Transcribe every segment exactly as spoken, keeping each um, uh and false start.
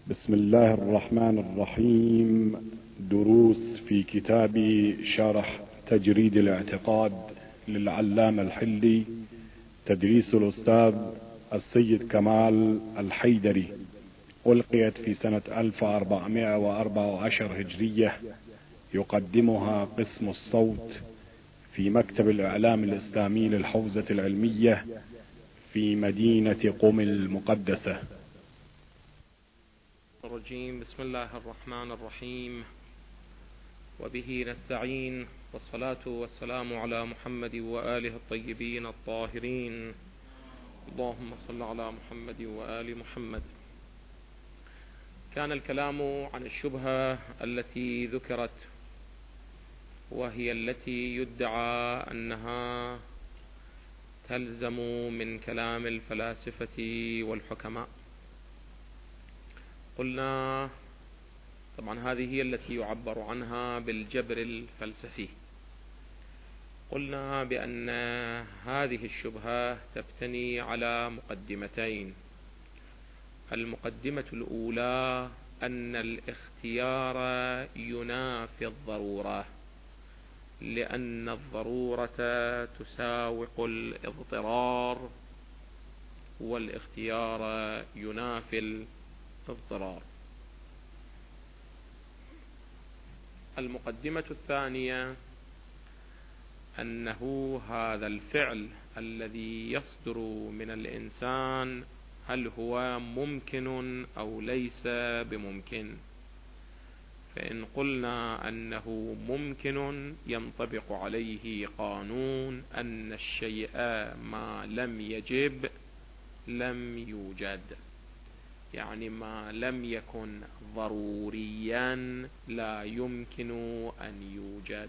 بسم الله الرحمن الرحيم. دروس في كتاب شرح تجريد الاعتقاد للعلامة الحلي، تدريس الأستاذ السيد كمال الحيدري، ألقيت في سنة ألف وأربعمائة وأربعة عشر هجرية. يقدمها قسم الصوت في مكتب الإعلام الإسلامي للحوزة العلمية في مدينة قم المقدسة. الرجيم. بسم الله الرحمن الرحيم، وبه نستعين، والصلاة والسلام على محمد وآله الطيبين الطاهرين. اللهم صل على محمد وآل محمد. كان الكلام عن الشبهة التي ذكرت، وهي التي يدعى أنها تلزم من كلام الفلاسفة والحكماء. قلنا طبعا هذه هي التي يعبر عنها بالجبر الفلسفي. قلنا بأن هذه الشبهة تبتني على مقدمتين. المقدمة الأولى أن الاختيار ينافي الضرورة، لأن الضرورة تساوق الاضطرار، والاختيار ينافي الاضطرار. المقدمة الثانية أنه هذا الفعل الذي يصدر من الإنسان هل هو ممكن أو ليس بممكن. فإن قلنا أنه ممكن ينطبق عليه قانون أن الشيء ما لم يجب لم يوجد، يعني ما لم يكن ضروريا لا يمكن أن يوجد.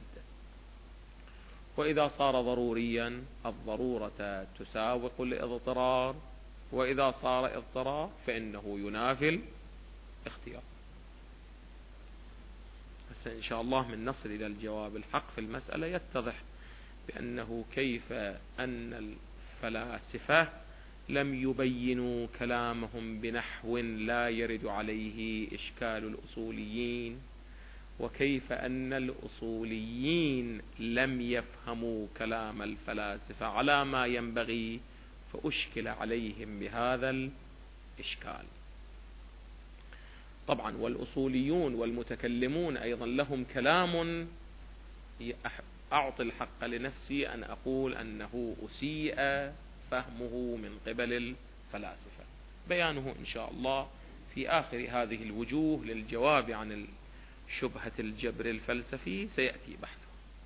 وإذا صار ضروريا الضرورة تساوق الاضطرار، وإذا صار اضطرار فإنه ينافي الاختيار. بس إن شاء الله من نصل إلى الجواب الحق في المسألة يتضح بأنه كيف أن الفلاسفة لم يبينوا كلامهم بنحو لا يرد عليه إشكال الأصوليين، وكيف أن الأصوليين لم يفهموا كلام الفلاسفة على ما ينبغي، فأشكل عليهم بهذا الإشكال. طبعا والأصوليون والمتكلمون أيضا لهم كلام أعطي الحق لنفسي أن أقول أنه أسيء فهمه من قبل الفلاسفة. بيانه إن شاء الله في آخر هذه الوجوه للجواب عن شبهة الجبر الفلسفي سيأتي بحثه.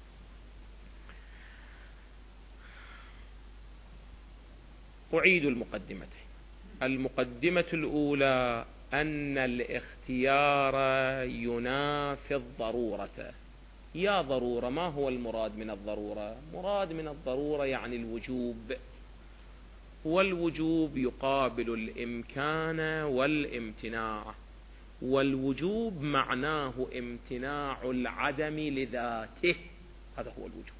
أعيد المقدمتين. المقدمة الأولى أن الاختيار ينافي الضرورة. يا ضرورة، ما هو المراد من الضرورة؟ مراد من الضرورة يعني الوجوب، والوجوب يقابل الإمكان والامتناع، والوجوب معناه امتناع العدم لذاته، هذا هو الوجوب.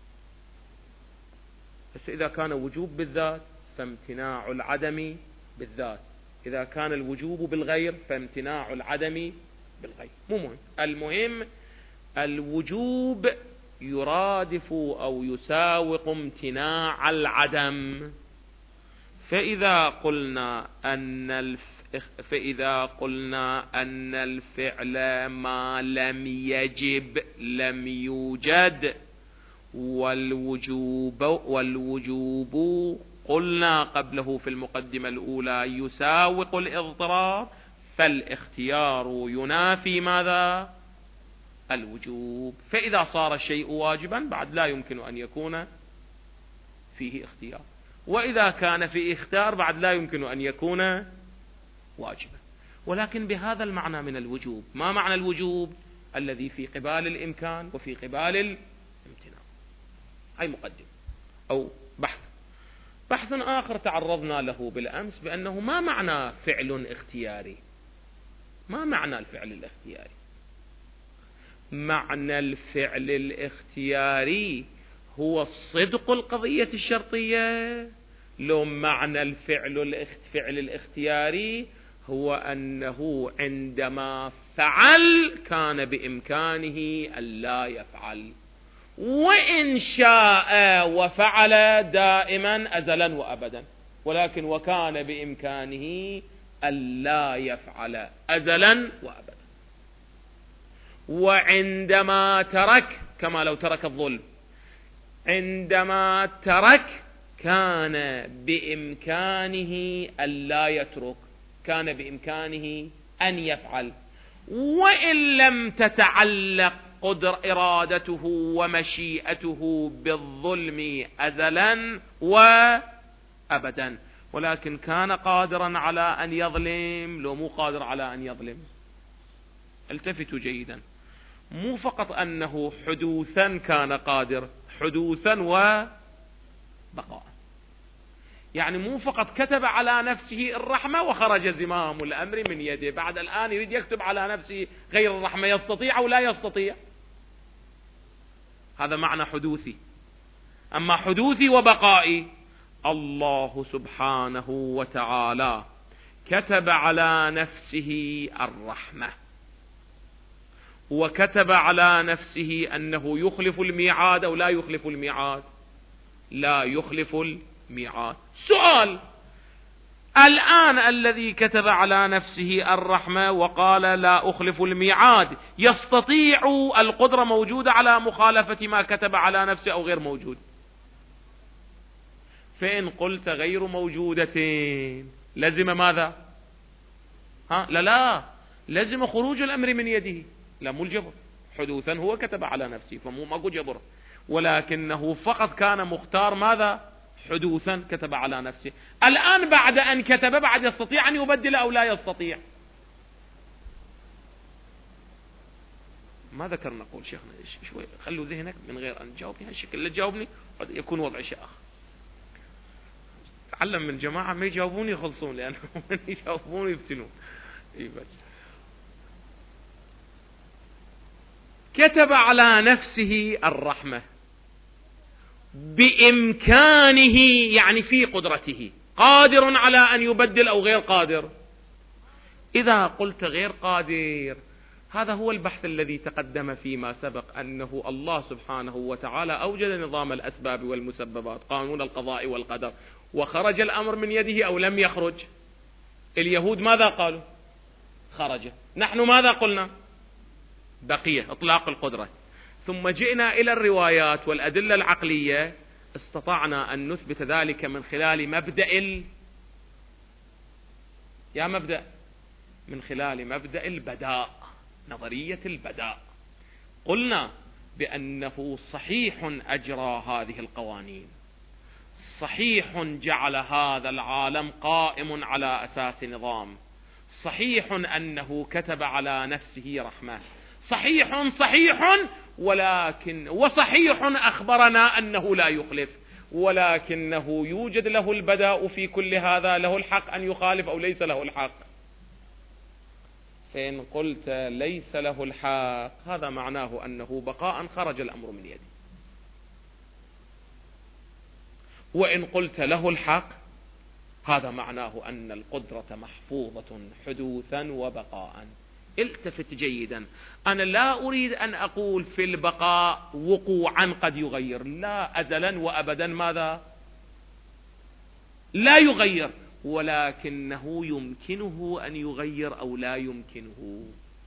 بس إذا كان وجوب بالذات فامتناع العدم بالذات، إذا كان الوجوب بالغير فامتناع العدم بالغير. مو مهم، المهم الوجوب يرادف أو يساوق امتناع العدم. فإذا قلنا أن الف... فإذا قلنا أن الفعل ما لم يجب لم يوجد، والوجوب والوجوب قلنا قبله في المقدمة الأولى يساوق الاضطرار، فالاختيار ينافي ماذا؟ الوجوب. فإذا صار الشيء واجبا بعد لا يمكن أن يكون فيه اختيار، وإذا كان فيه اختيار بعد لا يمكن أن يكون واجبا، ولكن بهذا المعنى من الوجوب. ما معنى الوجوب؟ الذي في قبال الإمكان وفي قبال الامتناع. هاي مقدم أو بحث. بحث آخر تعرضنا له بالأمس بأنه ما معنى فعل اختياري؟ ما معنى الفعل الاختياري؟ معنى الفعل الاختياري هو الصدق القضية الشرطية، لو معنى الفعل الفعل الاختياري هو أنه عندما فعل كان بإمكانه ألا يفعل، وإن شاء وفعل دائما أزلا وأبدا، ولكن وكان بإمكانه ألا يفعل أزلا وأبدا. وعندما ترك كما لو ترك الظلم، عندما ترك كان بإمكانه ألا يترك، كان بإمكانه أن يفعل، وإن لم تتعلق قدر إرادته ومشيئته بالظلم أزلا وأبدا، ولكن كان قادرا على أن يظلم لو مو قادر على أن يظلم. التفتوا جيدا، مو فقط أنه حدوثا كان قادر، حدوثا وبقاء، يعني مو فقط كتب على نفسه الرحمة وخرج زمام الأمر من يده، بعد الآن يريد يكتب على نفسه غير الرحمة، يستطيع أو لا يستطيع؟ هذا معنى حدوثي. أما حدوثي وبقائي، الله سبحانه وتعالى كتب على نفسه الرحمة، وكتب على نفسه أنه يخلف الميعاد أو لا يخلف الميعاد، لا يخلف الميعاد. سؤال: الآن الذي كتب على نفسه الرحمة وقال لا أخلف الميعاد، يستطيع القدرة موجودة على مخالفة ما كتب على نفسه أو غير موجود؟ فإن قلت غير موجودة لزم ماذا؟ ها لا لا لزم خروج الأمر من يده، لا مو الجبر. حدوثا هو كتب على نفسه فمو ماكو جبر، ولكنه فقط كان مختار ماذا؟ حدوثا كتب على نفسه. الآن بعد أن كتب بعد يستطيع أن يبدل أو لا يستطيع؟ ما ذكر نقول شيخنا شوي خلوا ذهنك من غير أن تجاوبني هالشكل، لا تجاوبني قد يكون وضع شيء آخر. تعلم من جماعة ما يجاوبوني يخلصون، لأنه من يجاوبون يفتنون. كتب على نفسه الرحمة بإمكانه، يعني في قدرته، قادر على أن يبدل أو غير قادر؟ إذا قلت غير قادر، هذا هو البحث الذي تقدم فيما سبق، أنه الله سبحانه وتعالى أوجد نظام الأسباب والمسببات، قانون القضاء والقدر، وخرج الأمر من يده أو لم يخرج؟ اليهود ماذا قالوا؟ خرج. نحن ماذا قلنا؟ بقية، إطلاق القدرة. ثم جئنا إلى الروايات والأدلة العقلية، استطعنا أن نثبت ذلك من خلال مبدأ ال... يا مبدأ من خلال مبدأ البداء، نظرية البداء. قلنا بأنه صحيح أجرى هذه القوانين، صحيح جعل هذا العالم قائم على أساس نظام، صحيح أنه كتب على نفسه رحمة، صحيح صحيح، ولكن وصحيح أخبرنا أنه لا يخلف، ولكنه يوجد له البداء في كل هذا، له الحق أن يخالف أو ليس له الحق؟ فإن قلت ليس له الحق، هذا معناه أنه بقاء خرج الأمر من يده. وإن قلت له الحق، هذا معناه أن القدرة محفوظة حدوثا وبقاء. التفت جيدا، أنا لا أريد أن أقول في البقاء وقوعا قد يغير، لا، أزلا وأبدا ماذا؟ لا يغير، ولكنه يمكنه أن يغير أو لا يمكنه.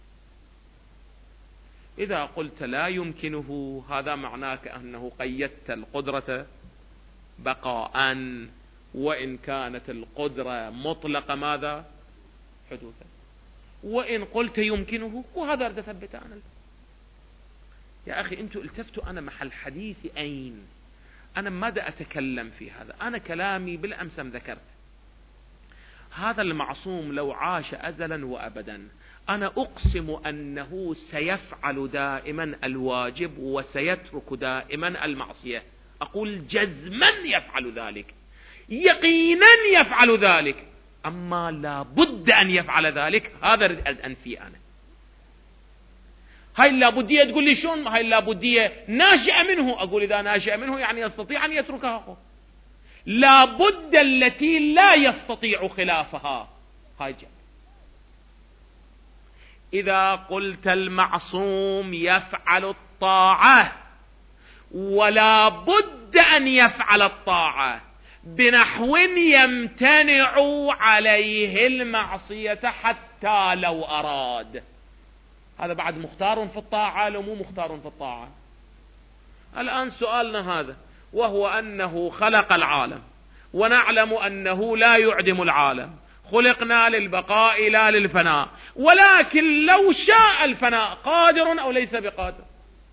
إذا قلت لا يمكنه، هذا معناه أنه قيدت القدرة بقاء، وإن كانت القدرة مطلقة ماذا؟ حدوثا. وإن قلت يمكنه، وهذا أريد أثبت أنا. يا أخي أنتوا التفتوا، أنا محل حديثي أين؟ أنا ماذا أتكلم في هذا؟ أنا كلامي بالأمس ذكرت هذا المعصوم لو عاش أزلا وأبدا، أنا أقسم أنه سيفعل دائما الواجب وسيترك دائما المعصية. أقول جزما يفعل ذلك، يقينا يفعل ذلك، أما لا بد أن يفعل ذلك، هذا أريد أنفي أنا. هاي اللابدية تقول لي شون؟ هاي اللابدية ناشئة منه. أقول إذا ناشئة منه يعني يستطيع أن يتركها. لابد التي لا يستطيع خلافها، هاي جاء. إذا قلت المعصوم يفعل الطاعة ولا بد أن يفعل الطاعة بنحو يمتنع عليه المعصية حتى لو أراد، هذا بعد مختار في الطاعة لو مو مختار في الطاعة؟ الآن سؤالنا هذا، وهو أنه خلق العالم ونعلم أنه لا يعدم العالم، خلقنا للبقاء لا للفناء، ولكن لو شاء الفناء قادر أو ليس بقادر؟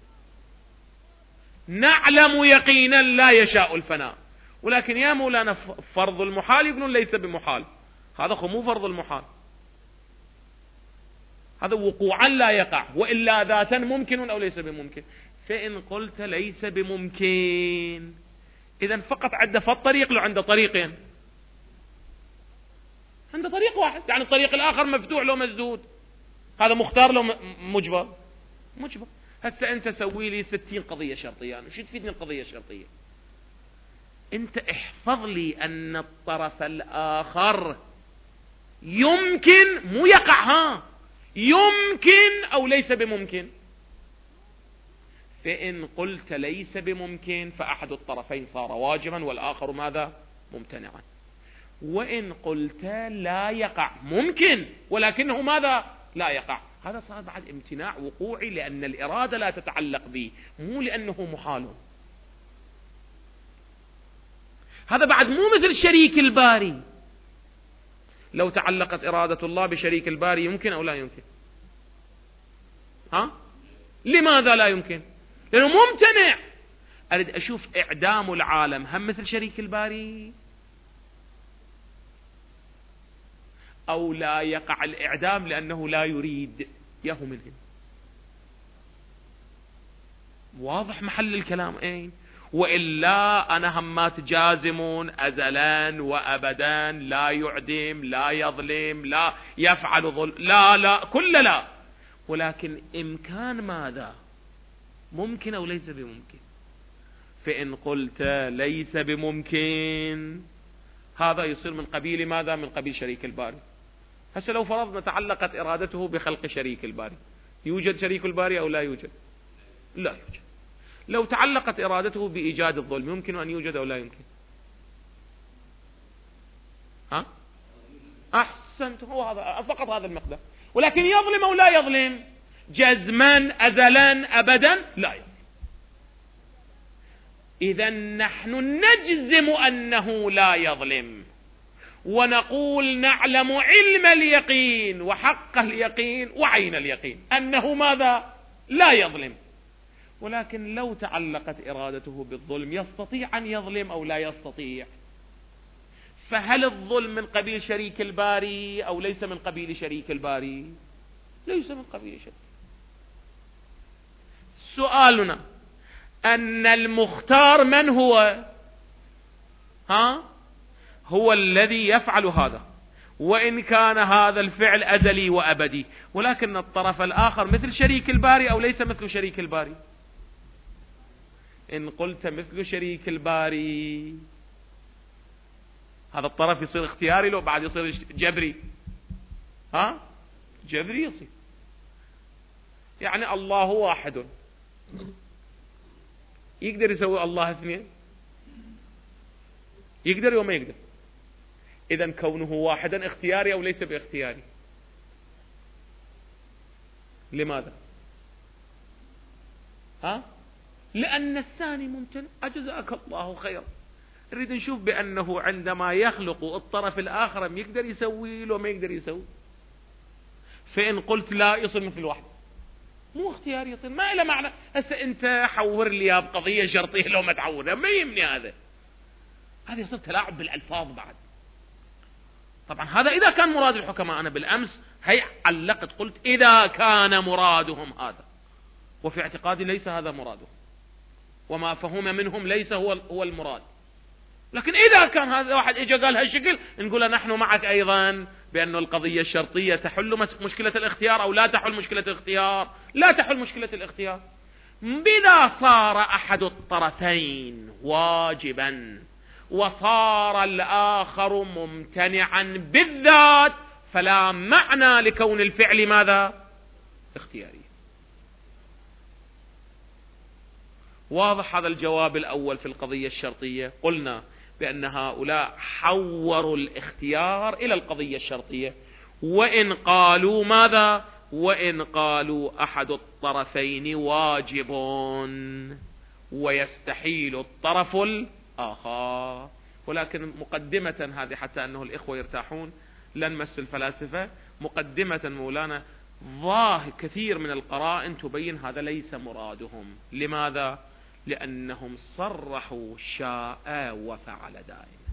نعلم يقينا لا يشاء الفناء، ولكن يا مولانا فرض المحال يقولون ليس بمحال، هذا مو فرض المحال، هذا وقوعا لا يقع، وإلا ذاتا ممكن أو ليس بممكن. فإن قلت ليس بممكن إذن فقط عند فالطريق لو عند طريقين، عند طريق واحد، يعني الطريق الآخر مفتوح لو مسدود، هذا مختار لو مجبر مجبر. هسه أنت سوي لي ستين قضية شرطية، يعني شو تفيدني القضية الشرطية؟ أنت احفظ لي أن الطرف الآخر يمكن مو يقع، ها يمكن أو ليس بممكن. فإن قلت ليس بممكن فأحد الطرفين صار واجبا والآخر ماذا؟ ممتنعا. وإن قلت لا يقع ممكن ولكنه ماذا؟ لا يقع، هذا صار بعد امتناع وقوعي، لأن الإرادة لا تتعلق به، مو لأنه محال. هذا بعد مو مثل شريك الباري، لو تعلقت إرادة الله بشريك الباري يمكن أو لا يمكن؟ ها؟ لماذا لا يمكن؟ لأنه ممتنع. أريد أشوف إعدام العالم هم مثل شريك الباري أو لا يقع الإعدام لأنه لا يريد يهو منهم؟ واضح محل الكلام أين؟ وإلا أنا همات جازمون أزلا وأبدا، لا يعدم لا يظلم لا يفعل ظلم، لا لا كل لا، ولكن إمكان ماذا؟ ممكن أو ليس بممكن؟ فإن قلت ليس بممكن هذا يصير من قبيل ماذا؟ من قبيل شريك الباري. هسه لو فرضنا تعلقت إرادته بخلق شريك الباري، يوجد شريك الباري أو لا يوجد؟ لا يوجد. لو تعلقت إرادته بإيجاد الظلم يمكن أن يوجد أو لا يمكن؟ ها؟ أحسنت، هو هذا فقط هذا المقدار. ولكن يظلم أو لا يظلم؟ جزما أزلا أبدا لا يظلم. إذن نحن نجزم أنه لا يظلم، ونقول نعلم علم اليقين وحق اليقين وعين اليقين أنه ماذا؟ لا يظلم. ولكن لو تعلقت إرادته بالظلم يستطيع أن يظلم أو لا يستطيع؟ فهل الظلم من قبيل شريك الباري أو ليس من قبيل شريك الباري؟ ليس من قبيل شريك. سؤالنا أن المختار من هو؟ ها؟ هو الذي يفعل هذا، وإن كان هذا الفعل أزلي وأبدي، ولكن الطرف الآخر مثل شريك الباري أو ليس مثل شريك الباري؟ إن قلت مثل شريك الباري هذا الطرف يصير اختياري لو بعد يصير جبري؟ ها؟ جبري يصير، يعني الله واحد يقدر يسوي الله اثنين؟ يقدر وما يقدر؟ إذن كونه واحدا اختياري أو ليس باختياري؟ لماذا؟ ها؟ لأن الثاني ممتنع. أجزاك الله خيرا. نريد نشوف بأنه عندما يخلق الطرف الآخر يقدر يسوي لو ما يقدر يسوي. فإن قلت لا يصير مثل واحد، مو اختيار يصير، ما إلى معنى. هسه أنت حور لي بقضية شرطية لو ما تعورها ما يمني هذا، هذا يصير تلاعب بالألفاظ بعد. طبعا هذا إذا كان مراد الحكماء. أنا بالأمس هي علقت قلت إذا كان مرادهم هذا، وفي اعتقادي ليس هذا مرادهم، وما فهم منهم ليس هو هو المراد. لكن إذا كان هذا واحد إجا قال هالشكل نقول نحن معك أيضا بأن القضية الشرطية تحل مشكلة الاختيار أو لا تحل مشكلة الاختيار؟ لا تحل مشكلة الاختيار. بذا صار أحد الطرفين واجبا وصار الآخر ممتنعا بالذات، فلا معنى لكون الفعل ماذا؟ اختيارية. واضح هذا الجواب الأول في القضية الشرطية. قلنا بأن هؤلاء حوروا الاختيار إلى القضية الشرطية، وإن قالوا ماذا؟ وإن قالوا أحد الطرفين واجب ويستحيل الطرف الآخر. ولكن مقدمة هذه حتى أنه الإخوة يرتاحون، لن نمس الفلاسفة. مقدمة مولانا، ظاهر كثير من القرائن تبين هذا ليس مرادهم. لماذا؟ لأنهم صرحوا شاء وفعل دائما.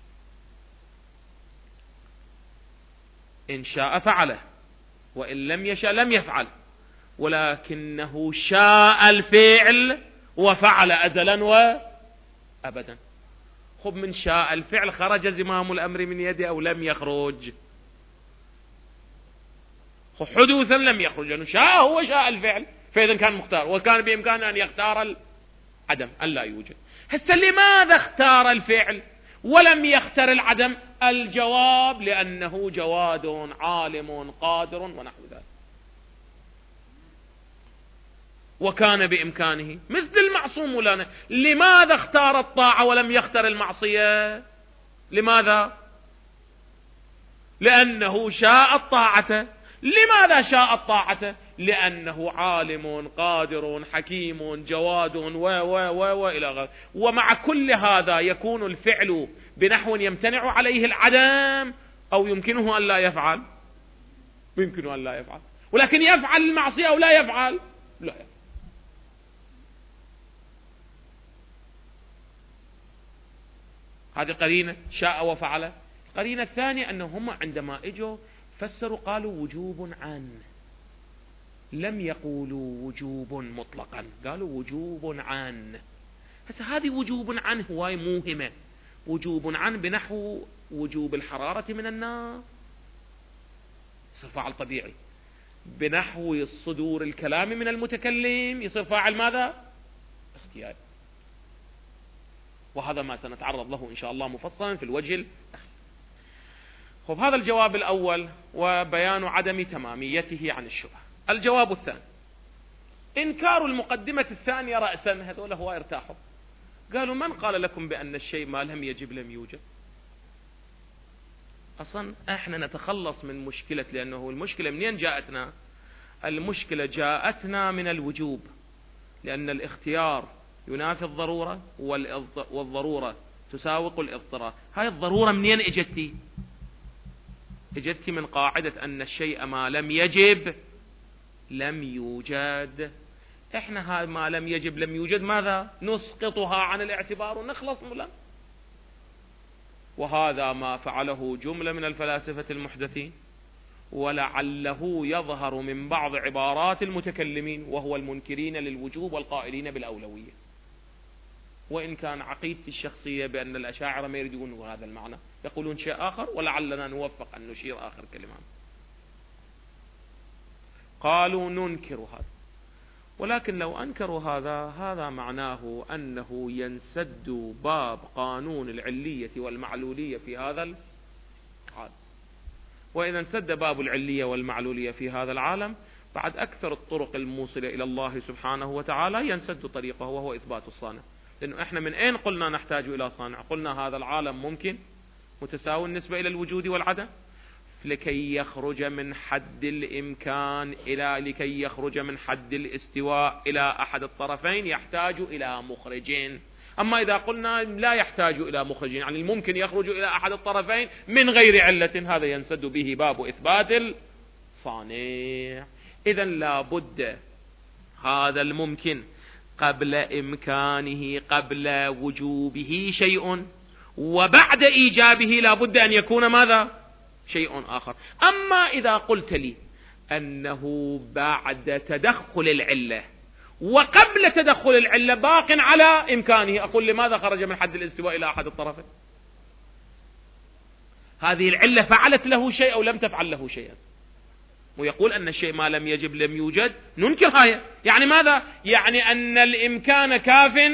إن شاء فعله، وإن لم يشاء لم يفعل، ولكنه شاء الفعل وفعل أزلا وأبدا. خب من شاء الفعل خرج زمام الأمر من يده أو لم يخرج؟ حدوثا لم يخرج، لأنه شاء هو شاء الفعل، فإذا كان مختار، وكان بإمكانه أن يختار العدم أن لا يوجد. هسه لماذا اختار الفعل ولم يختار العدم؟ الجواب لأنه جواد عالم قادر ونحو ذلك، وكان بإمكانه. مثل المعصوم لنا، لماذا اختار الطاعة ولم يختار المعصية؟ لماذا؟ لأنه شاء الطاعة. لماذا شاء الطاعة؟ لأنه عالم قادر حكيم جواد و و و و إلى غيره. ومع كل هذا يكون الفعل بنحو يمتنع عليه العدم، أو يمكنه أن لا يفعل، يمكنه أن لا يفعل، ولكن يفعل المعصية أو لا يفعل؟ لا يفعل. هذه قرينة شاء وفعل. القرينة الثانية أنهم عندما اجوا فسروا قالوا وجوب عن، لم يقولوا وجوب مطلقا، قالوا وجوب عن. هسه هذه وجوب عن هواي موهمة. وجوب عن بنحو وجوب الحرارة من النار، يصير فاعل طبيعي. بنحو صدور الكلام من المتكلم، يصير فاعل ماذا؟ اختياري. وهذا ما سنتعرض له إن شاء الله مفصلا في الوجه الأخير. خب، هذا الجواب الأول وبيان عدم تماميته عن الشبهة. الجواب الثاني إنكار المقدمة الثانية رأسا. هذول هو ارتاحوا، قالوا من قال لكم بأن الشيء ما لم يجب لم يوجد؟ أصلا احنا نتخلص من مشكلة، لأنه المشكلة منين جاءتنا؟ المشكلة جاءتنا من الوجوب، لأن الاختيار ينافي الضرورة والضرورة تساوق الاضطرار. هاي الضرورة منين اجتي؟ اجتي من قاعدة أن الشيء ما لم يجب لم يوجد. احنا هذا ما لم يجب لم يوجد ماذا؟ نسقطها عن الاعتبار ونخلص ملا. وهذا ما فعله جملة من الفلاسفة المحدثين، ولعله يظهر من بعض عبارات المتكلمين، وهو المنكرين للوجوب والقائلين بالأولوية. وإن كان عقيدتي الشخصية بأن الأشاعرة ما يريدون هذا المعنى، يقولون شيء آخر، ولعلنا نوفق أن نشير آخر كلمة. قالوا ننكر هذا، ولكن لو أنكروا هذا هذا معناه أنه ينسد باب قانون العلية والمعلولية في هذا العالم. وإذا انسد باب العلية والمعلولية في هذا العالم، بعد أكثر الطرق الموصلة إلى الله سبحانه وتعالى ينسد طريقه، وهو إثبات الصانع. لأنه إحنا من أين قلنا نحتاج إلى صانع؟ قلنا هذا العالم ممكن متساوي بالنسبة إلى الوجود والعدم، لكي يخرج من حد الإمكان إلى لكي يخرج من حد الاستواء إلى أحد الطرفين يحتاج إلى مخرجين. أما إذا قلنا لا يحتاج إلى مخرجين، يعني الممكن يخرج إلى أحد الطرفين من غير علة، هذا ينسد به باب إثبات الصانع. إذن لا بد هذا الممكن قبل إمكانه قبل وجوبه شيء، وبعد إيجابه لا بد أن يكون ماذا؟ شيء آخر. أما إذا قلت لي أنه بعد تدخل العلة وقبل تدخل العلة باق على إمكانه، أقول لماذا خرج من حد الاستواء إلى أحد الطرفين؟ هذه العلة فعلت له شيء أو لم تفعل له شيئا؟ ويقول أن الشيء ما لم يجب لم يوجد، ننكر هاي. يعني ماذا؟ يعني أن الإمكان كاف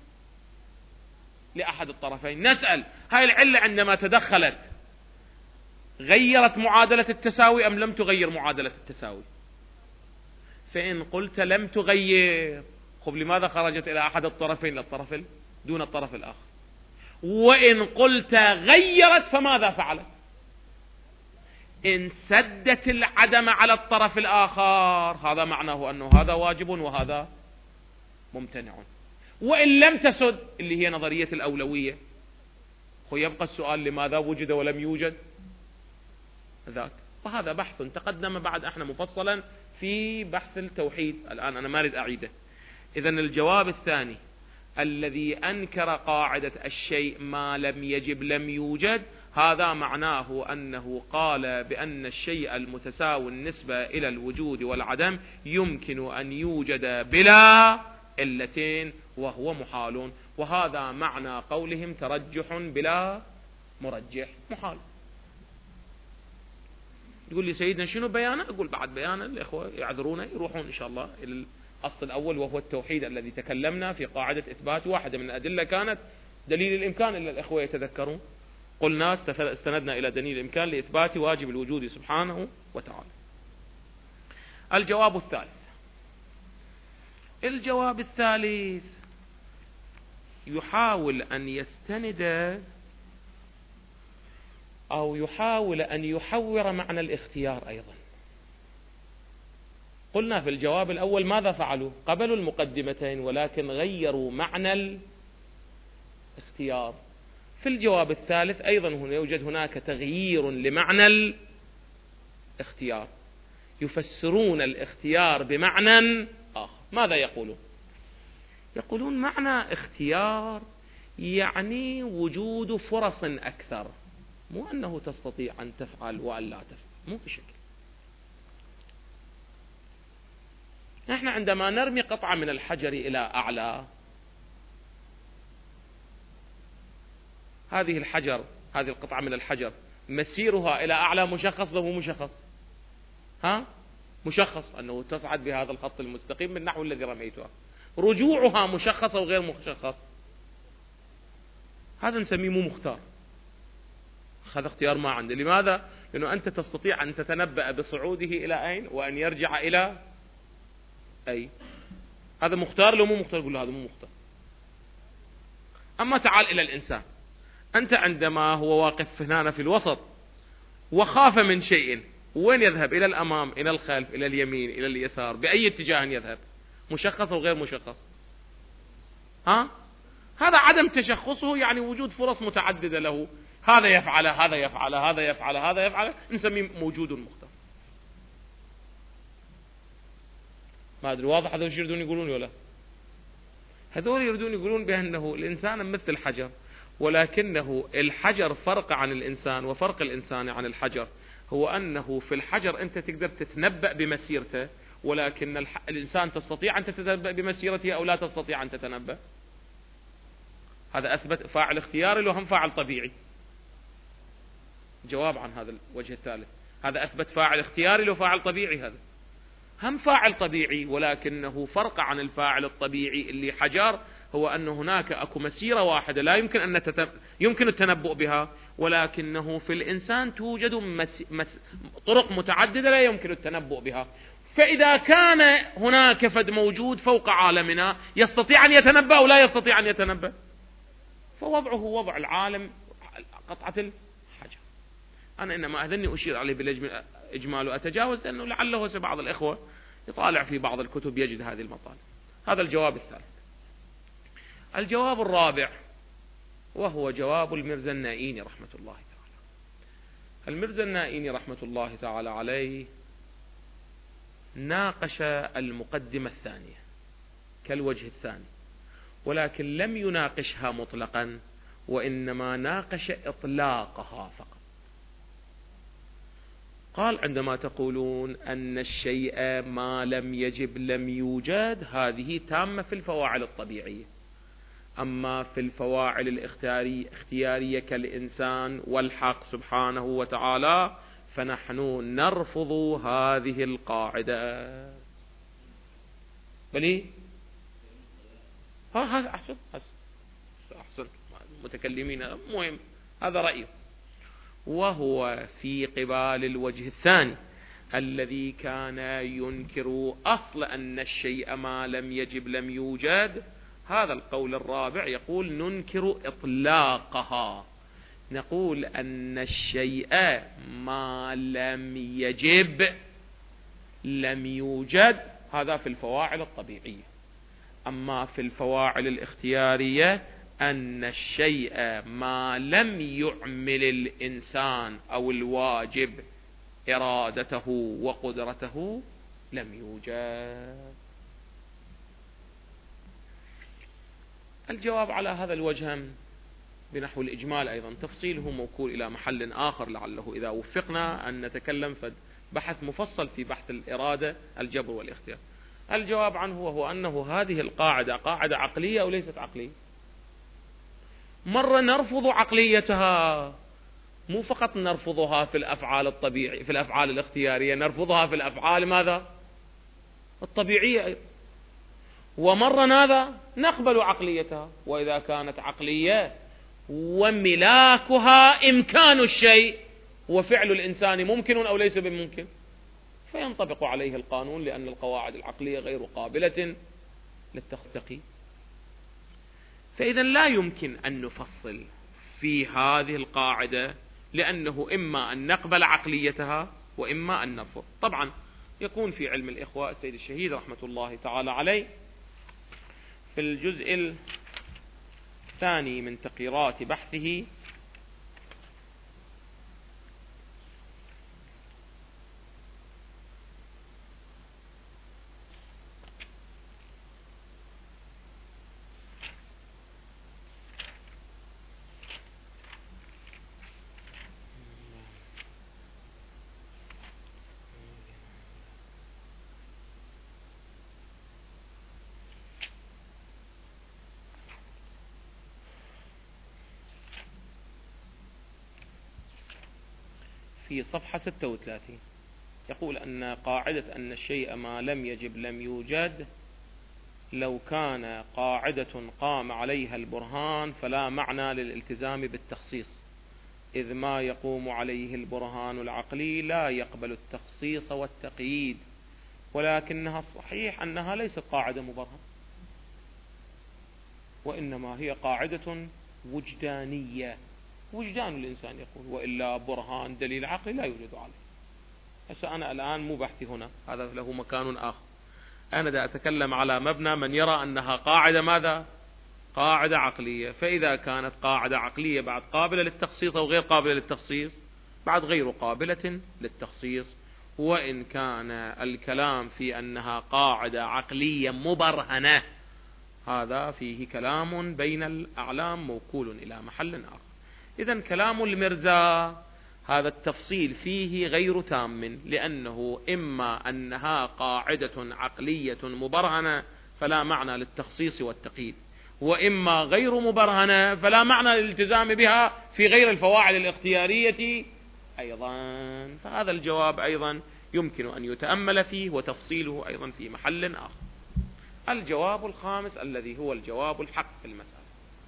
لأحد الطرفين. نسأل هاي العلة عندما تدخلت غيرت معادلة التساوي أم لم تغير معادلة التساوي؟ فإن قلت لم تغير، خب لماذا خرجت إلى أحد الطرفين للطرف دون الطرف الآخر؟ وإن قلت غيرت فماذا فعلت؟ إن سدت العدم على الطرف الآخر هذا معناه أنه هذا واجب وهذا ممتنع. وإن لم تسد اللي هي نظرية الأولوية، ويبقى السؤال لماذا وجد ولم يوجد ذاك. وهذا بحث تقدم بعد احنا مفصلا في بحث التوحيد، الآن أنا ما أريد أعيده. إذن الجواب الثاني الذي أنكر قاعدة الشيء ما لم يجب لم يوجد، هذا معناه أنه قال بأن الشيء المتساوي النسبة إلى الوجود والعدم يمكن أن يوجد بلا علتين وهو محال، وهذا معنى قولهم ترجح بلا مرجح، محال. يقول لي سيدنا شنو بيانه؟ أقول بعد بيانه الإخوة يعذرونا يروحون إن شاء الله إلى الأصل الأول وهو التوحيد الذي تكلمنا في قاعدة إثبات واحدة من الأدلة كانت دليل الإمكان، إلا الإخوة يتذكرون قلنا استندنا إلى دليل الإمكان لإثبات واجب الوجود سبحانه وتعالى. الجواب الثالث الجواب الثالث يحاول أن يستند أو يحاول أن يحور معنى الاختيار أيضا. قلنا في الجواب الأول ماذا فعلوا؟ قبلوا المقدمتين ولكن غيروا معنى الاختيار. في الجواب الثالث أيضا هنا يوجد هناك تغيير لمعنى الاختيار، يفسرون الاختيار بمعنى آخر. ماذا يقولون؟ يقولون معنى اختيار يعني وجود فرص أكثر، مو أنه تستطيع أن تفعل وأن لا تفعل، مو بشكل. نحن عندما نرمي قطعة من الحجر إلى أعلى، هذه الحجر هذه القطعة من الحجر مسيرها إلى أعلى مشخص لو مشخص؟ ها؟ مشخص، أنه تصعد بهذا الخط المستقيم من نحو الذي رميتها. رجوعها مشخص أو غير مشخص؟ هذا نسميه مو مختار، هذا اختيار ما عنده. لماذا؟ لأنه أنت تستطيع أن تتنبأ بصعوده إلى أين وأن يرجع إلى أي. هذا مختار لو مو مختار؟ يقول هذا مو مختار. أما تعال إلى الإنسان، أنت عندما هو واقف هنا في الوسط وخاف من شيء، وين يذهب؟ إلى الأمام، إلى الخلف، إلى اليمين، إلى اليسار، بأي اتجاه يذهب؟ مشخص أو غير مشخص؟ ها؟ هذا عدم تشخصه يعني وجود فرص متعددة له، هذا يفعل هذا يفعل هذا يفعل هذا يفعل، نسميه موجود مختار. ما أدري واضح هذول يريدون يقولون ولا؟ هذول يريدون يقولون بأنه الإنسان مثل الحجر، ولكنه الحجر فرق عن الإنسان، وفرق الإنسان عن الحجر هو أنه في الحجر أنت تقدر تتنبأ بمسيرته، ولكن الح... الإنسان تستطيع أن تتنبأ بمسيرته أو لا تستطيع أن تتنبأ. هذا أثبت فاعل اختياري لو هم فاعل طبيعي. جواب عن هذا الوجه الثالث، هذا أثبت فاعل اختياري لو فاعل طبيعي، هذا هم فاعل طبيعي، ولكنه فرق عن الفاعل الطبيعي اللي حجر هو أن هناك أكو مسيرة واحدة لا يمكن أن نتت... يمكن التنبؤ بها، ولكنه في الإنسان توجد مس... مس... طرق متعددة لا يمكن التنبؤ بها. فإذا كان هناك فد موجود فوق عالمنا يستطيع أن يتنبأ أو لا يستطيع أن يتنبأ، فوضعه وضع العالم قطعة الحجر. أنا إنما أذني أشير عليه بالإجمال وأتجاوز، لأنه لعله بعض الإخوة يطالع في بعض الكتب يجد هذه المطالب. هذا الجواب الثالث. الجواب الرابع وهو جواب المرزا النائيني رحمة الله تعالى. المرزا النائيني رحمة الله تعالى عليه ناقش المقدمة الثانية كالوجه الثاني، ولكن لم يناقشها مطلقا، وإنما ناقش إطلاقها فقط. قال عندما تقولون أن الشيء ما لم يجب لم يوجد، هذه تامة في الفواعل الطبيعية، أما في الفواعل الاختيارية كالإنسان والحق سبحانه وتعالى فنحن نرفض هذه القاعدة. بلي ها هذا أحسن أحسن متكلمين مهم، هذا رأيه. وهو في قبال الوجه الثاني الذي كان ينكر أصل أن الشيء ما لم يجب لم يوجد، هذا القول الرابع يقول ننكر إطلاقها، نقول أن الشيء ما لم يجب لم يوجد، هذا في الفواعل الطبيعية. أما في الفواعل الاختيارية أن الشيء ما لم يعمل الإنسان أو الواجب إرادته وقدرته لم يوجد. الجواب على هذا الوجه بنحو الإجمال أيضا تفصيله موكول إلى محل آخر، لعله إذا وفقنا أن نتكلم بحث مفصل في بحث الإرادة الجبر والاختيار. الجواب عنه وهو أنه هذه القاعدة قاعدة عقلية أو ليست عقلية. مرة نرفض عقليتها، مو فقط نرفضها في الأفعال الطبيعية في الأفعال الاختيارية، نرفضها في الأفعال ماذا؟ الطبيعية أيضا. ومرة ماذا؟ نقبل عقليتها، وإذا كانت عقلية وملاكها إمكان الشيء وفعل الإنسان ممكن أو ليس بممكن، فينطبق عليه القانون، لأن القواعد العقلية غير قابلة للتخطئ. فإذا لا يمكن أن نفصل في هذه القاعدة، لأنه إما أن نقبل عقليتها وإما أن نرفض. طبعا يكون في علم الإخوة السيد الشهيد رحمة الله تعالى عليه في الجزء الثاني من تقريرات بحثه في صفحة ستة وثلاثين يقول أن قاعدة أن الشيء ما لم يجب لم يوجد لو كان قاعدة قام عليها البرهان فلا معنى للالتزام بالتخصيص، إذ ما يقوم عليه البرهان العقلي لا يقبل التخصيص والتقييد، ولكنها الصحيح أنها ليست قاعدة مبرهنة، وإنما هي قاعدة وجدانية، وجدان الإنسان يقول، وإلا برهان دليل عقلي لا يوجد عليه. هسه أنا الآن مو بحثي هنا، هذا له مكان آخر. أنا دا أتكلم على مبنى من يرى أنها قاعدة ماذا؟ قاعدة عقلية. فإذا كانت قاعدة عقلية بعد قابلة للتخصيص أو غير قابلة للتخصيص، بعد غير قابلة للتخصيص. وإن كان الكلام في أنها قاعدة عقلية مبرهنة، هذا فيه كلام بين الأعلام موكول إلى محل آخر. إذن كلام المرزا هذا التفصيل فيه غير تام، لأنه إما أنها قاعدة عقلية مبرهنة فلا معنى للتخصيص والتقييد، وإما غير مبرهنة فلا معنى للالتزام بها في غير الفواعل الاختيارية أيضا. فهذا الجواب أيضا يمكن أن يتأمل فيه وتفصيله أيضا في محل آخر. الجواب الخامس الذي هو الجواب الحق في المسألة،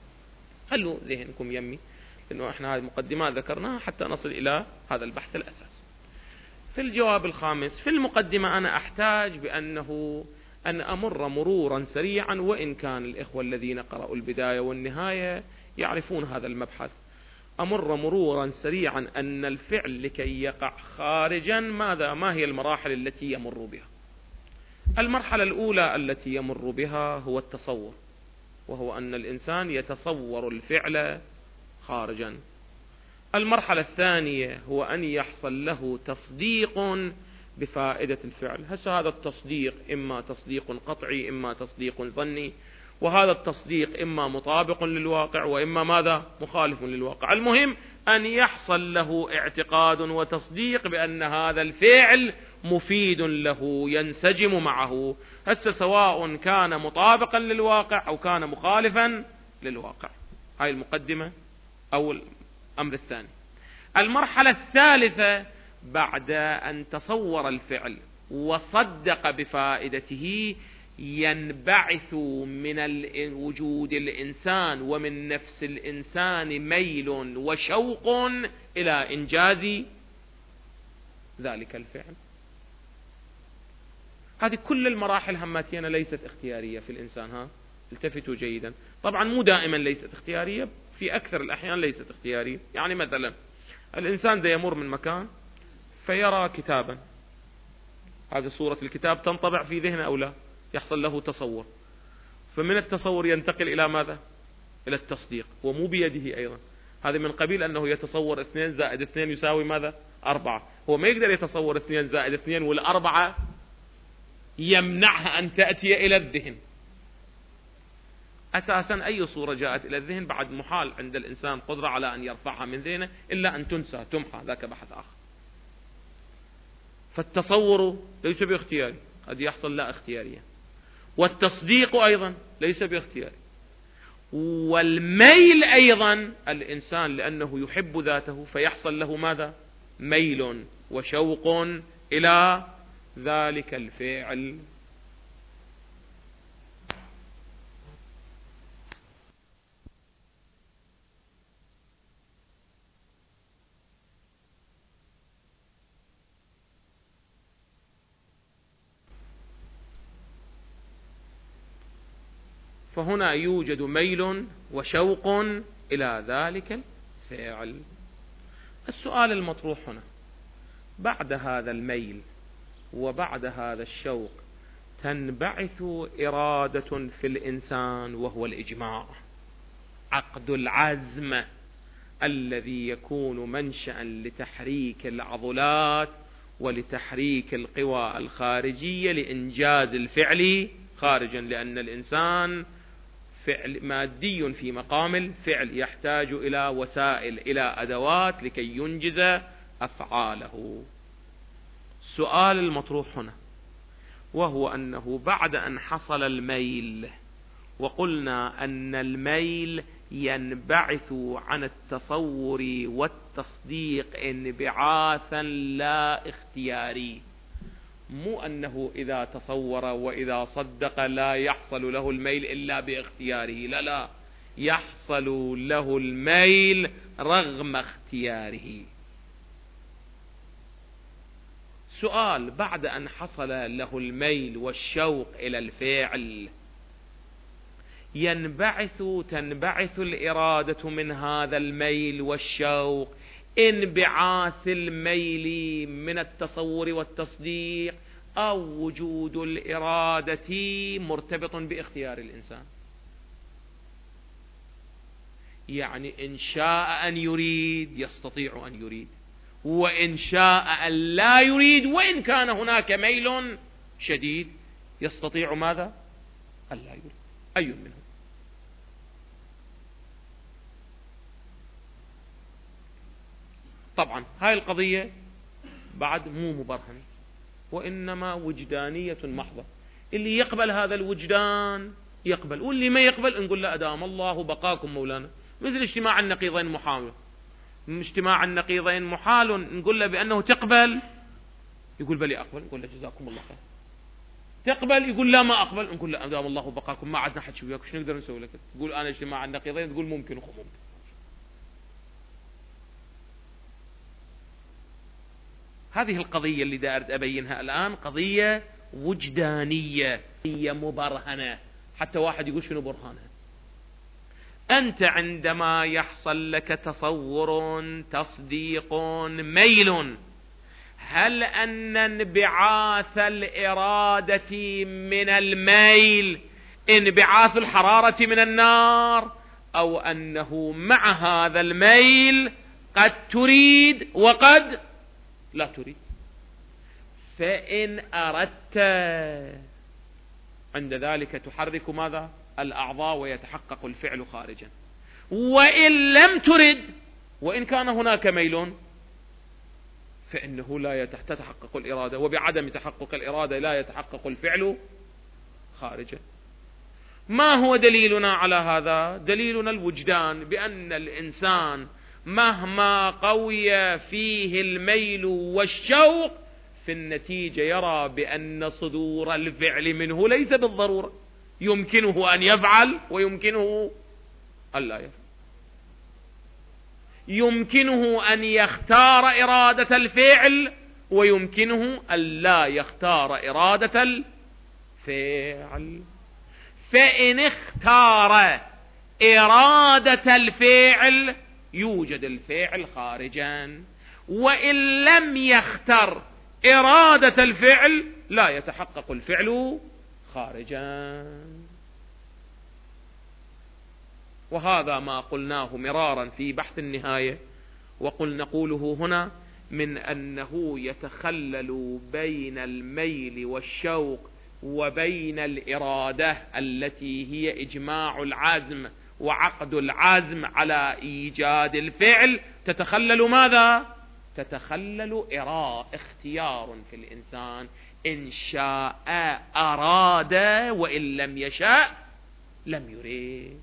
خلوا ذهنكم يمي، لأنه إحنا هذه المقدمات ذكرناها حتى نصل إلى هذا البحث الأساسي. في الجواب الخامس في المقدمة أنا أحتاج بأنه أن أمر مرورا سريعا، وإن كان الإخوة الذين قرأوا البداية والنهاية يعرفون هذا المبحث، أمر مرورا سريعا أن الفعل لكي يقع خارجا ماذا ما هي المراحل التي يمر بها. المرحلة الأولى التي يمر بها هو التصور، وهو أن الإنسان يتصور الفعل خارجا. المرحلة الثانية هو أن يحصل له تصديق بفائدة الفعل. هسه هذا التصديق إما تصديق قطعي إما تصديق ظني، وهذا التصديق إما مطابق للواقع وإما ماذا مخالف للواقع. المهم أن يحصل له اعتقاد وتصديق بأن هذا الفعل مفيد له ينسجم معه، هسه سواء كان مطابقا للواقع أو كان مخالفا للواقع. هاي المقدمة أو الأمر الثاني. المرحلة الثالثة بعد أن تصور الفعل وصدق بفائدته، ينبعث من وجود الإنسان ومن نفس الإنسان ميل وشوق إلى إنجاز ذلك الفعل. هذه كل المراحل هماتية ليست اختيارية في الإنسان. ها التفتوا جيدا. طبعا مو دائما ليست اختيارية، في أكثر الأحيان ليست اختيارية. يعني مثلا الإنسان ده يمر من مكان فيرى كتابا، هذه صورة الكتاب تنطبع في ذهنه أو لا، يحصل له تصور، فمن التصور ينتقل إلى ماذا؟ إلى التصديق، ومو بيده أيضا. هذا من قبيل أنه يتصور اثنين زائد اثنين يساوي ماذا؟ أربعة. هو ما يقدر يتصور اثنين زائد اثنين والأربعة يمنعها أن تأتي إلى الذهن. أساسا أي صورة جاءت إلى الذهن بعد محال عند الإنسان قدرة على أن يرفعها من ذهنه إلا أن تنسى تمحى، ذاك بحث آخر. فالتصور ليس باختياري، قد يحصل لا اختيارية. والتصديق أيضا ليس باختياري. والميل أيضا، الإنسان لأنه يحب ذاته فيحصل له ماذا؟ ميل وشوق إلى ذلك الفعل. فهنا يوجد ميل وشوق إلى ذلك الفعل. السؤال المطروح هنا، بعد هذا الميل وبعد هذا الشوق تنبعث إرادة في الإنسان، وهو الإجماع، عقد العزم الذي يكون منشأ لتحريك العضلات ولتحريك القوى الخارجية لإنجاز الفعل خارجا، لأن الإنسان فعل مادي في مقام الفعل، يحتاج إلى وسائل، إلى أدوات لكي ينجز أفعاله. السؤال المطروح هنا وهو أنه بعد أن حصل الميل، وقلنا أن الميل ينبعث عن التصور والتصديق انبعاثا لا اختياري، مو أنه إذا تصور وإذا صدق لا يحصل له الميل إلا باختياره، لا لا، يحصل له الميل رغم اختياره. سؤال، بعد أن حصل له الميل والشوق إلى الفعل ينبعث تنبعث الإرادة من هذا الميل والشوق انبعاث الميل من التصور والتصديق، أو وجود الإرادة مرتبط باختيار الإنسان؟ يعني إن شاء أن يريد يستطيع أن يريد، وإن شاء أن لا يريد وإن كان هناك ميل شديد يستطيع ماذا؟ أن لا يريد. أي منهم؟ طبعا هاي القضية بعد مو مبرهنة، وإنما وجدانية محضة. اللي يقبل هذا الوجدان يقبل، واللي ما يقبل نقول له أدام الله بقاكم مولانا. مثل اجتماع النقيضين محال، اجتماع النقيضين محال نقول له بأنه تقبل، يقول بلي أقبل، نقول له جزاكم الله خير. تقبل، يقول لا ما أقبل، نقول له أدام الله بقاكم ما عدنا حد شو وياك، شو نقدر نسوي لك؟ تقول أنا اجتماع النقيضين، تقول ممكن وخو ممكن. هذه القضية اللي دارت أبينها الآن قضية وجدانية، هي مبرهنة، حتى واحد يقول شنو برهانها. أنت عندما يحصل لك تصور، تصديق، ميل، هل أن انبعاث الإرادة من الميل انبعاث الحرارة من النار، أو أنه مع هذا الميل قد تريد وقد لا تريد؟ فإن أردت عند ذلك تحرك ماذا؟ الأعضاء ويتحقق الفعل خارجا. وإن لم ترد وإن كان هناك ميل فإنه لا تتحقق الإرادة، وبعدم تحقق الإرادة لا يتحقق الفعل خارجا. ما هو دليلنا على هذا؟ دليلنا الوجدان، بأن الإنسان مهما قوي فيه الميل والشوق في النتيجة يرى بأن صدور الفعل منه ليس بالضرورة، يمكنه أن يفعل ويمكنه أن لا يفعل، يمكنه أن يختار إرادة الفعل ويمكنه ألا يختار إرادة الفعل. فإن اختار إرادة الفعل يوجد الفعل خارجا، وإن لم يختر إرادة الفعل لا يتحقق الفعل خارجا. وهذا ما قلناه مرارا في بحث النهاية، وقل نقوله هنا من أنه يتخلل بين الميل والشوق وبين الإرادة التي هي إجماع العزم وعقد العزم على إيجاد الفعل، تتخلل ماذا؟ تتخلل إراء اختيار في الإنسان، إن شاء أراد وإن لم يشاء لم يريد.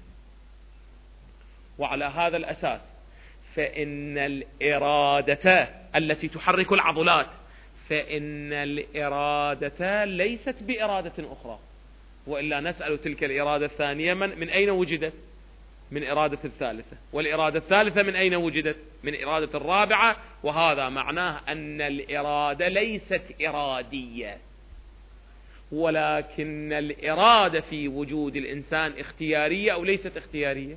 وعلى هذا الأساس فإن الإرادة التي تحرك العضلات، فإن الإرادة ليست بإرادة أخرى، وإلا نسأل تلك الإرادة الثانية من, من أين وجدت؟ من إرادة الثالثة، والإرادة الثالثة من أين وجدت؟ من إرادة الرابعة. وهذا معناه أن الإرادة ليست إرادية، ولكن الإرادة في وجود الإنسان اختيارية أو ليست اختيارية.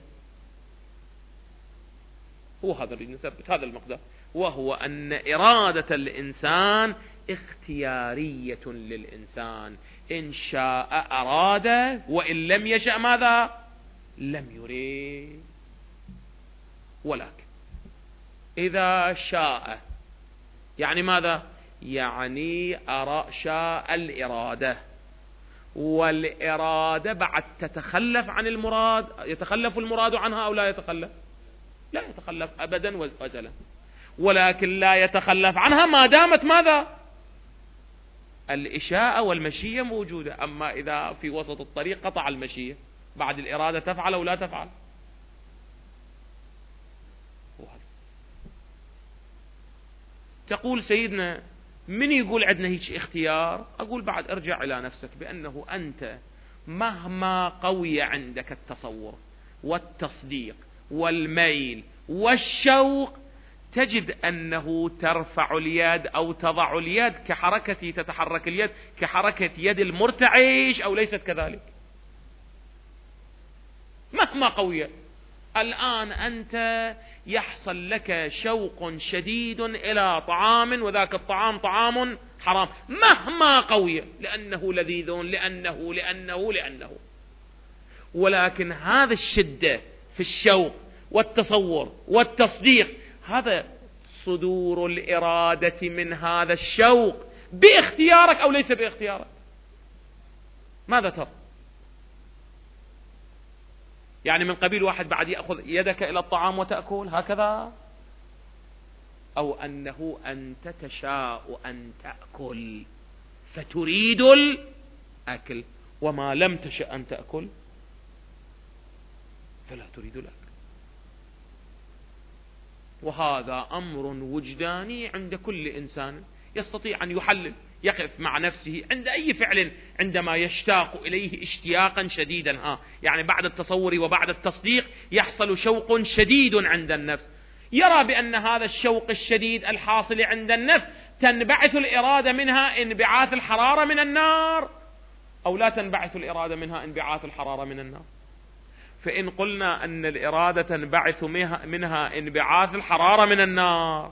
هو هذا اللي نثبت هذا المقدار، وهو أن إرادة الإنسان اختيارية للإنسان، إن شاء أراد وإن لم يشأ ماذا؟ لم يريد. ولكن إذا شاء يعني ماذا؟ يعني أرى شاء الإرادة، والإرادة بعد تتخلف عن المراد، يتخلف المراد عنها أو لا يتخلف؟ لا يتخلف أبدا وجلا، ولكن لا يتخلف عنها ما دامت ماذا؟ الإشاءة والمشية موجودة. أما إذا في وسط الطريق قطع المشية، بعد الإرادة تفعل أو لا تفعل. تقول سيدنا من يقول عندنا هيك اختيار؟ أقول بعد ارجع إلى نفسك بأنه أنت مهما قوي عندك التصور والتصديق والميل والشوق، تجد أنه ترفع اليد أو تضع اليد كحركة تتحرك اليد كحركة يد المرتعش أو ليست كذلك، مهما قوية. الآن أنت يحصل لك شوق شديد إلى طعام، وذاك الطعام طعام حرام، مهما قوية، لأنه لذيذ، لأنه لأنه لأنه ولكن هذا الشدة في الشوق والتصور والتصديق، هذا صدور الإرادة من هذا الشوق باختيارك أو ليس باختيارك. ماذا ترى؟ يعني من قبيل واحد بعد يأخذ يدك إلى الطعام وتأكل هكذا، أو أنه أنت تشاء أن تأكل فتريد الأكل، وما لم تشاء أن تأكل فلا تريد الأكل. وهذا أمر وجداني عند كل إنسان يستطيع أن يحلل، يقف مع نفسه عند أي فعل عندما يشتاق إليه اشتياقا شديدا، ها يعني بعد التصور وبعد التصديق يحصل شوق شديد عند النفس، يرى بأن هذا الشوق الشديد الحاصل عند النفس تنبعث الإرادة منها انبعاث الحرارة من النار، أو لا تنبعث الإرادة منها انبعاث الحرارة من النار. فإن قلنا أن الإرادة تنبعث منها انبعاث الحرارة من النار،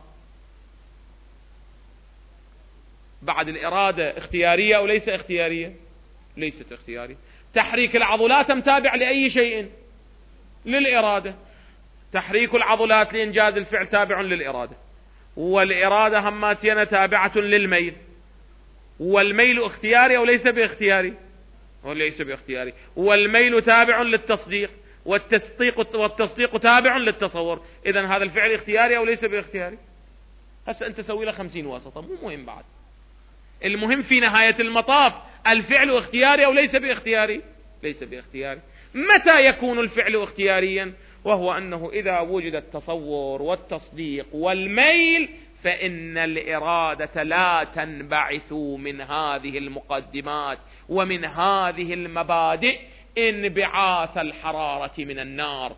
بعد الإرادة اختيارية أو ليس اختيارية؟ ليست اختيارية. تحريك العضلات تابع لأي شيء؟ للإرادة. تحريك العضلات لإنجاز الفعل تابع للإرادة، والإرادة هماتين تابعة للميل، والميل اختياري أو ليس باختياري؟ وليس باختياري. والميل تابع للتصديق، والتصديق والتصديق تابع للتصور. إذن هذا الفعل اختياري أو ليس باختياري؟ هسه أنت سوي له خمسين واسطة، مو مهم بعد. المهم في نهاية المطاف الفعل اختياري أو ليس باختياري؟ ليس باختياري. متى يكون الفعل اختياريا؟ وهو أنه إذا وجد التصور والتصديق والميل فإن الإرادة لا تنبعث من هذه المقدمات ومن هذه المبادئ انبعاث الحرارة من النار،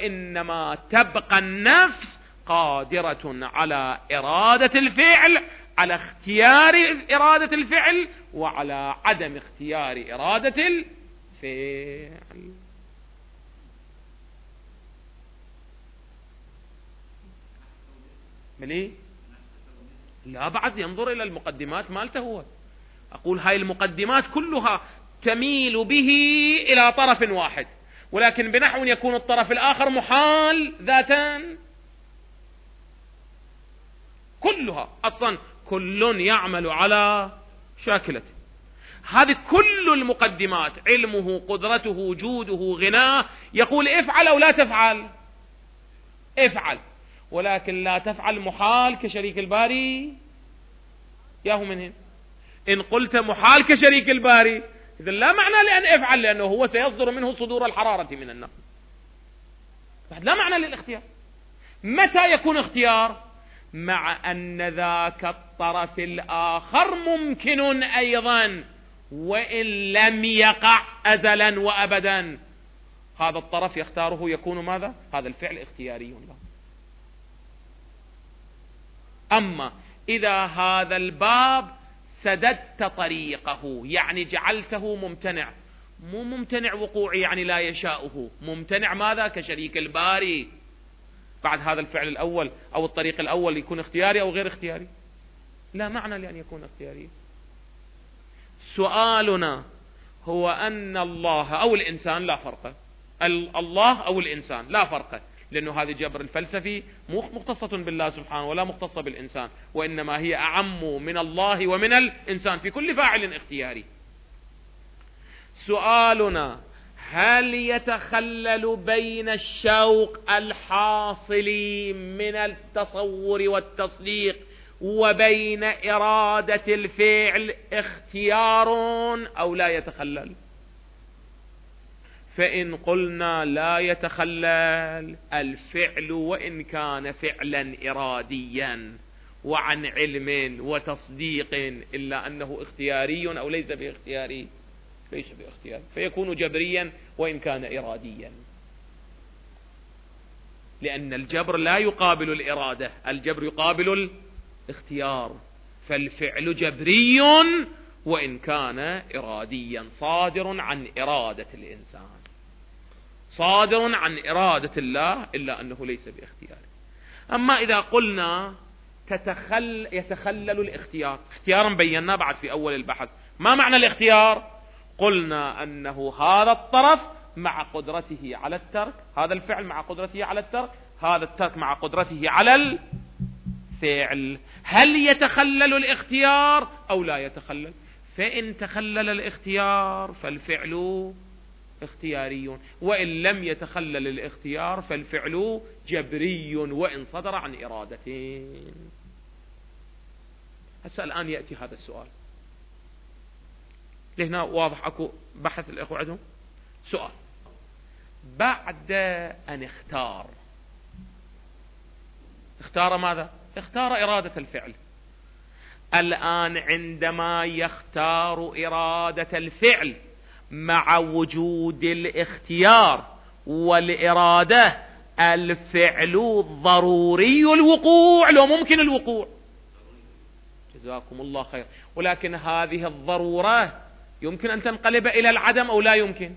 وإنما تبقى النفس قادرة على إرادة الفعل على اختيار إرادة الفعل وعلى عدم اختيار إرادة الفعل. ملي؟ لا، بعد ينظر إلى المقدمات مالته هو. أقول هاي المقدمات كلها تميل به إلى طرف واحد، ولكن بنحو يكون الطرف الآخر محال ذاتا. كلها أصلا كل يعمل على شاكلته. هذه كل المقدمات، علمه، قدرته، وجوده، غناه، يقول افعل أو لا تفعل، افعل، ولكن لا تفعل محال كشريك الباري. ياهو من هنا إن قلت محال كشريك الباري إذن لا معنى لأن افعل، لأنه هو سيصدر منه صدور الحرارة من النار. لا معنى للاختيار. متى يكون اختيار؟ مع أن ذاك الطرف الآخر ممكن أيضا وإن لم يقع أزلا وأبدا. هذا الطرف يختاره يكون ماذا؟ هذا الفعل اختياري له. أما إذا هذا الباب سددت طريقه، يعني جعلته ممتنع، مو ممتنع وقوعي يعني لا يشاؤه، ممتنع ماذا؟ كشريك الباري. بعد هذا الفعل الأول أو الطريق الأول يكون اختياري أو غير اختياري؟ لا معنى لأن يكون اختياري. سؤالنا هو أن الله أو الإنسان لا فرق، الله أو الإنسان لا فرق، لأنه هذا جبر الفلسفي مو مختصة بالله سبحانه ولا مختصة بالإنسان، وإنما هي أعم من الله ومن الإنسان في كل فاعل اختياري. سؤالنا هل يتخلل بين الشوق الحاصل من التصور والتصديق وبين إرادة الفعل اختيار أو لا يتخلل؟ فإن قلنا لا يتخلل، الفعل وإن كان فعلا إراديا وعن علم وتصديق إلا أنه اختياري أو ليس باختياري، ليس باختيار، فيكون جبريا وإن كان إراديا، لأن الجبر لا يقابل الإرادة، الجبر يقابل الاختيار، فالفعل جبري وإن كان إراديا، صادر عن إرادة الإنسان، صادر عن إرادة الله، إلا أنه ليس باختيار. أما إذا قلنا تتخل يتخلل الاختيار، اختيارا بينا بعد في أول البحث، ما معنى الاختيار؟ قلنا أنه هذا الطرف مع قدرته على الترك، هذا الفعل مع قدرته على الترك، هذا الترك مع قدرته على الفعل. هل يتخلل الاختيار أو لا يتخلل؟ فإن تخلل الاختيار فالفعل اختياري، وإن لم يتخلل الاختيار فالفعل جبري وإن صدر عن إرادتين. هسه الآن يأتي هذا السؤال، لهنا واضح أكو بحث الإخوة عندهم. سؤال: بعد أن اختار، اختار ماذا؟ اختار إرادة الفعل. الآن عندما يختار إرادة الفعل مع وجود الاختيار والإرادة، الفعل ضروري الوقوع لو ممكن الوقوع؟ جزاكم الله خير. ولكن هذه الضرورة يمكن أن تنقلب إلى العدم أو لا يمكن؟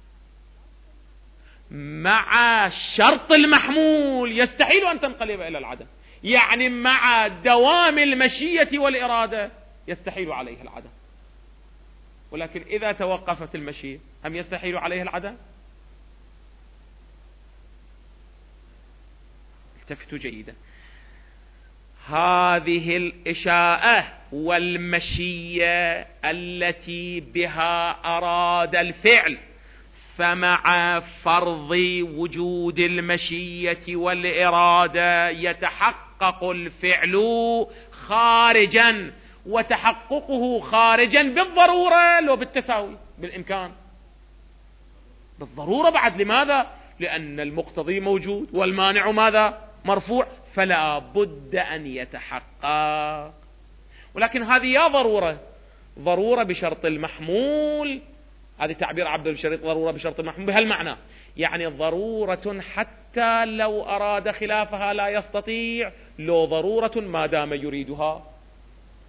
مع الشرط المحمول يستحيل أن تنقلب إلى العدم، يعني مع دوام المشية والإرادة يستحيل عليه العدم. ولكن إذا توقفت المشيئة هم يستحيل عليه العدم؟ التفتوا جيدا. هذه الإشاءة والمشية التي بها أراد الفعل، فمع فرض وجود المشية والإرادة يتحقق الفعل خارجا، وتحققه خارجا بالضرورة لو بالتساوي بالإمكان؟ بالضرورة بعد. لماذا؟ لأن المقتضي موجود والمانع ماذا؟ مرفوع، فلا بد أن يتحقق. ولكن هذه يا ضرورة، ضرورة بشرط المحمول، هذه تعبير عبد الشريط، ضرورة بشرط المحمول بهالمعنى، يعني ضرورة حتى لو أراد خلافها لا يستطيع، لو ضرورة ما دام يريدها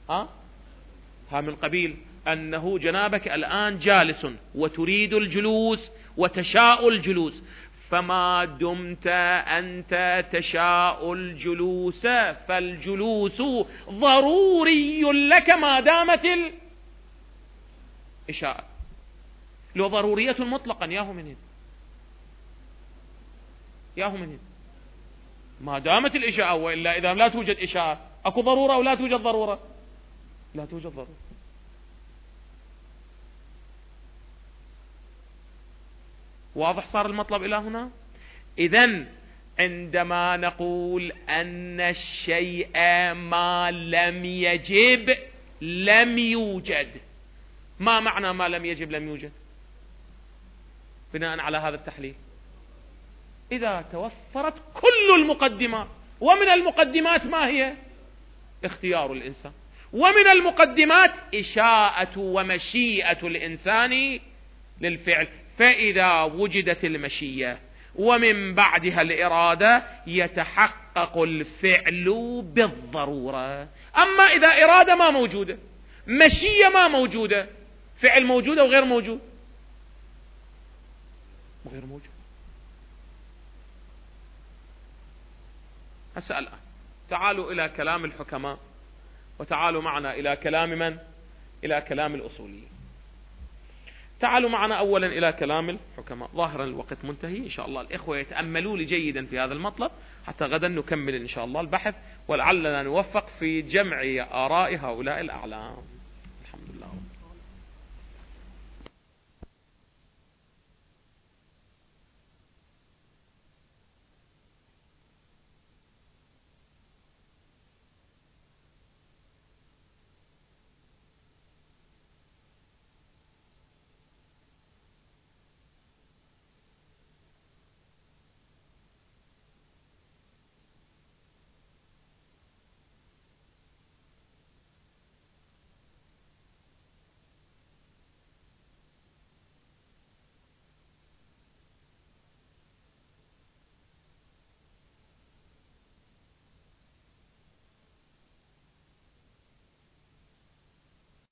ها ها من قبيل أنه جنابك الآن جالس وتريد الجلوس وتشاء الجلوس، فما دمت أنت تشاء الجلوس فالجلوس ضروري لك ما دامت الإشاءة. لو ضرورية مطلقا ياهو من هنا ياهو من هنا ما دامت الإشاءة، وإلا إذا لا توجد إشاءة أكو ضرورة أو لا توجد ضرورة؟ لا توجد ضرورة. واضح صار المطلب إلى هنا؟ إذن عندما نقول أن الشيء ما لم يجب لم يوجد، ما معنى ما لم يجب لم يوجد بناء على هذا التحليل؟ إذا توفرت كل المقدمات، ومن المقدمات ما هي؟ اختيار الإنسان، ومن المقدمات إشاءة ومشيئة الإنسان للفعل، فإذا وجدت المشيئة ومن بعدها الإرادة يتحقق الفعل بالضرورة. أما إذا إرادة ما موجودة، مشيئة ما موجودة، فعل موجود أو غير موجود؟ غير موجود. هسه الآن تعالوا إلى كلام الحكماء، وتعالوا معنا إلى كلام من؟ إلى كلام الأصوليين. تعالوا معنا أولا إلى كلام الحكماء. ظاهرا الوقت منتهي، إن شاء الله الإخوة يتأملوا لي جيدا في هذا المطلب حتى غدا نكمل إن شاء الله البحث، ولعلنا نوفق في جمع آراء هؤلاء الأعلام.